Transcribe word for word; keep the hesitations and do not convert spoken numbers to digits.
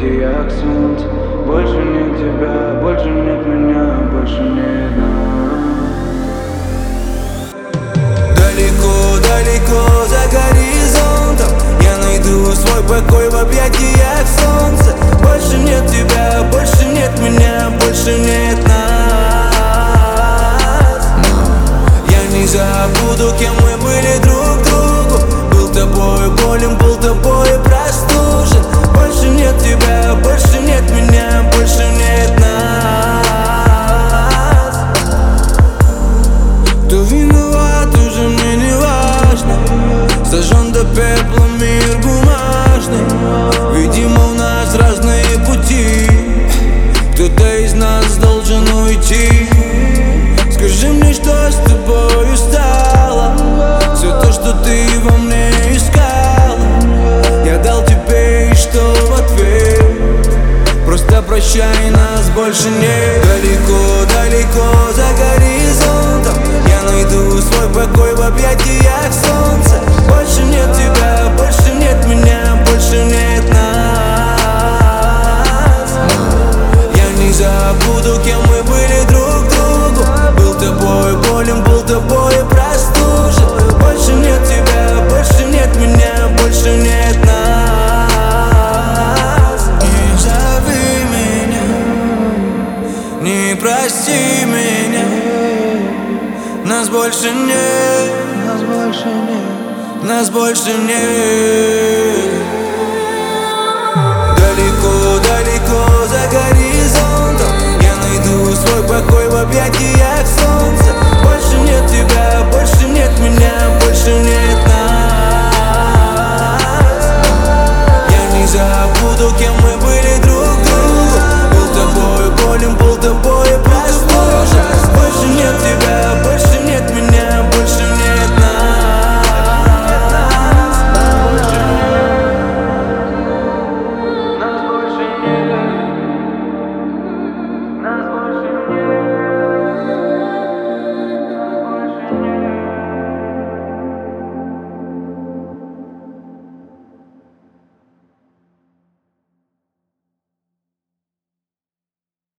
объятий, как солнце. Больше нет тебя, больше нет меня, больше нет нас. Далеко, далеко за горизонтом я найду свой покой в объятиях солнца. Больше нет тебя, больше нет меня, больше нет нас. Я не забуду, кем мы были друг другу. Был тобою болен, был тобою простужен. Больше нет тебя, больше нет меня, больше нет нас. Кто виноват, уже мне не важно. Сожжен до пепла мир бумажный. Видимо, у нас разные пути. Кто-то из нас должен уйти. Скажи мне, что с тобою стало. Все то, что ты во мне искала, я дал тебе, и что в ответ? Просто прощай, нас больше нет. Далеко, далеко за горизонтом я найду свой покой в объятиях солнца. Больше нет тебя, больше нет меня, больше нет нас. Я не забуду, кем мы были друг другу. Был тобой болен, был тобой простужен. Больше нет тебя, больше нет меня, больше нет нас. Не зови меня, не прости меня. Нас больше нет, Нас больше нет. нас больше нет.